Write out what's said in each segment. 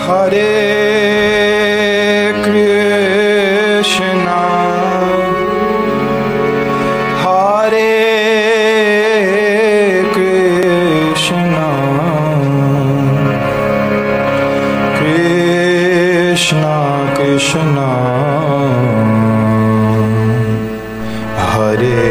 Hare Krishna, Hare Krishna, Krishna Krishna, Hare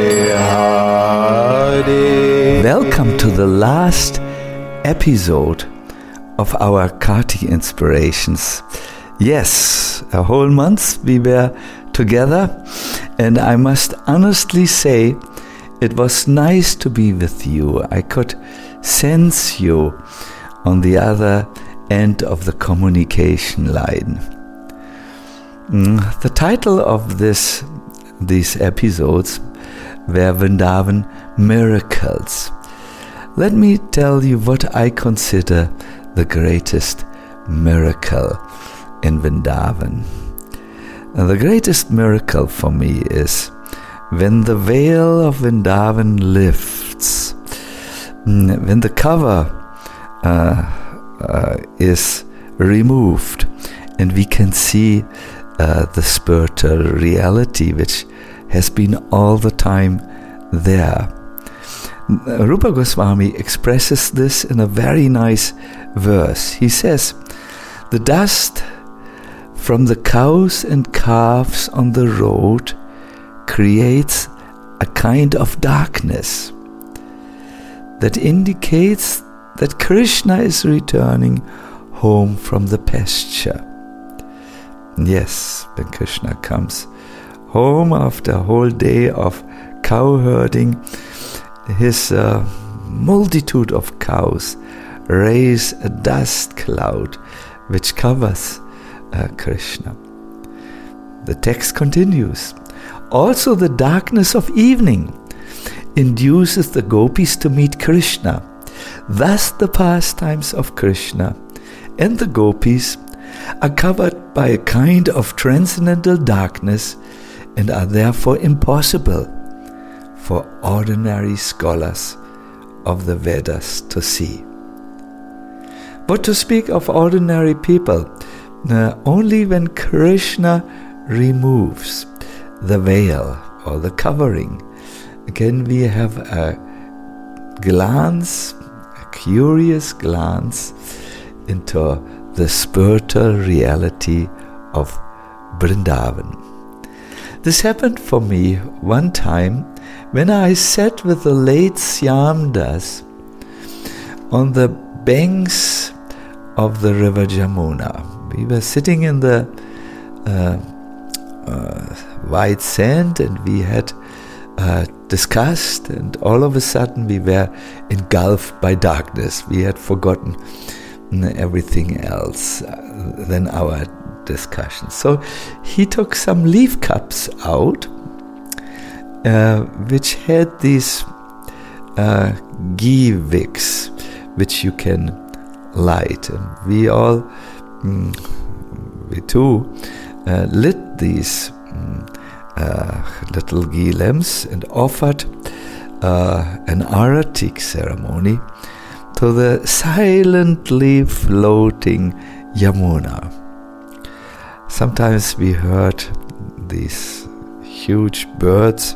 Hare. Welcome to the last episode of our Kartik Inspirations. Yes, a whole month we were together, and I must honestly say it was nice to be with you. I could sense you on the other end of the communication line. The title of these episodes were Vrindavan Miracles. Let me tell you what I consider the greatest miracle in Vrindavan. The greatest miracle for me is when the veil of Vrindavan lifts, when the cover is removed, and we can see the spiritual reality which has been all the time there. Rupa Goswami expresses this in a very nice verse. He says, "The dust from the cows and calves on the road creates a kind of darkness that indicates that Krishna is returning home from the pasture." Yes, when Krishna comes home after a whole day of cow herding, his multitude of cows raise a dust cloud which covers Krishna. The text continues. Also the darkness of evening induces the gopis to meet Krishna. Thus the pastimes of Krishna and the gopis are covered by a kind of transcendental darkness and are therefore impossible for ordinary scholars of the Vedas to see. But to speak of ordinary people, only when Krishna removes the veil or the covering, can we have a glance, a curious glance into the spiritual reality of Vrindavan. This happened for me one time when I sat with the late Shyam Das on the banks of the river Jamuna. We were sitting in the white sand, and we had discussed, and all of a sudden we were engulfed by darkness. We had forgotten everything else than our discussion. So he took some leaf cups out, which had these ghee wicks, which you can light. And we all, we too, lit these little ghee lamps and offered an aratik ceremony to the silently floating Yamuna. Sometimes we heard these huge birds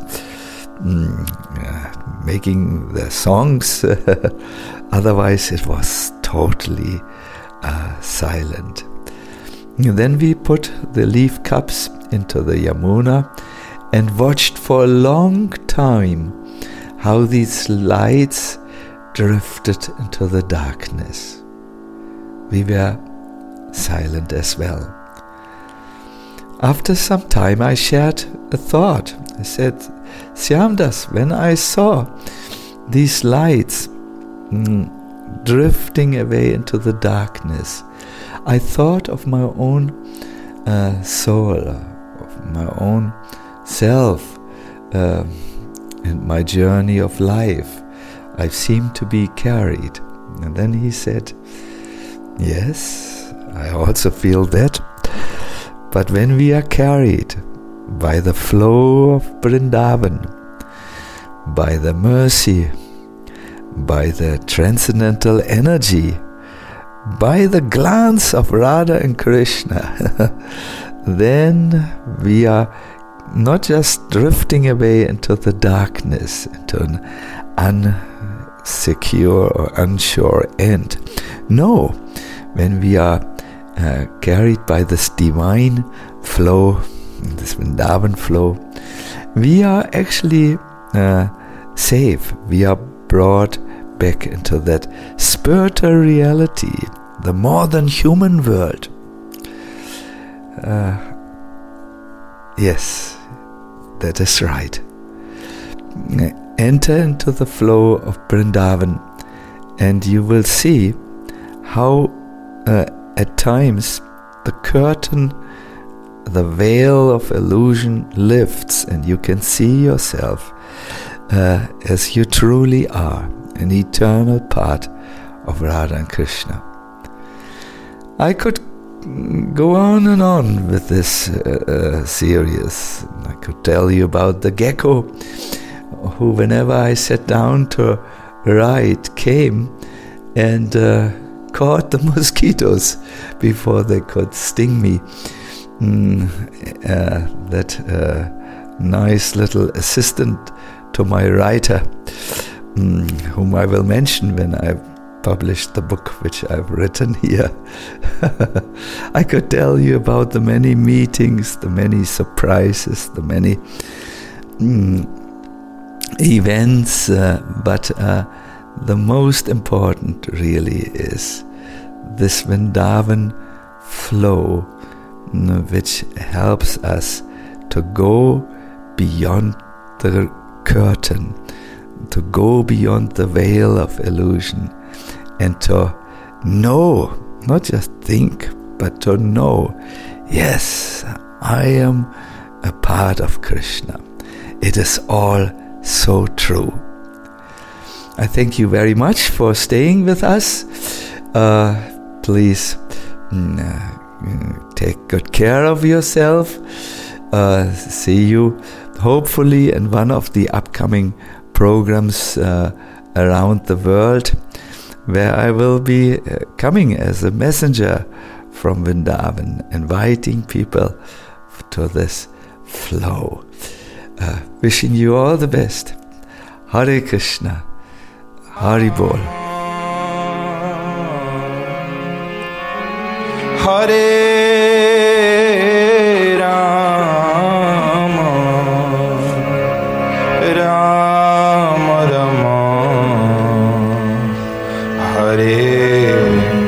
making their songs. Otherwise it was totally silent. And then we put the leaf cups into the Yamuna and watched for a long time how these lights drifted into the darkness. We were silent as well. After some time I shared a thought. I said, Shyam Das, when I saw these lights drifting away into the darkness, I thought of my own soul, of my own self, and my journey of life. I seemed to be carried. And then he said, yes, I also feel that. But when we are carried by the flow of Vrindavan, by the mercy, by the transcendental energy by the glance of Radha and Krishna, then we are not just drifting away into the darkness, into an unsecure or unsure end. No, when we are carried by this divine flow, this Vrindavan flow, we are actually safe. We are brought back into that spiritual reality, the more than human world. Yes, that is right. Enter into the flow of Vrindavan, and you will see how at times the curtain, the veil of illusion lifts, and you can see yourself as you truly are, an eternal part of Radha and Krishna. I could go on and on with this series. I could tell you about the gecko who, whenever I sat down to write, came and caught the mosquitoes before they could sting me. That nice little assistant to my writer, whom I will mention when I publish the book which I've written here. I could tell you about the many meetings, the many surprises, the many events, but the most important really is this Vrindavan flow, which helps us to go beyond the curtain, to go beyond the veil of illusion, and to know, not just think, but to know, yes, I am a part of Krishna. It is all so true. I thank you very much for staying with us. Please take good care of yourself. See you hopefully in one of the upcoming programs around the world, where I will be coming as a messenger from Vrindavan, inviting people to this flow. Wishing you all the best. Hare Krishna. Hari Bol. Hare Rama, Rama Rama, Hare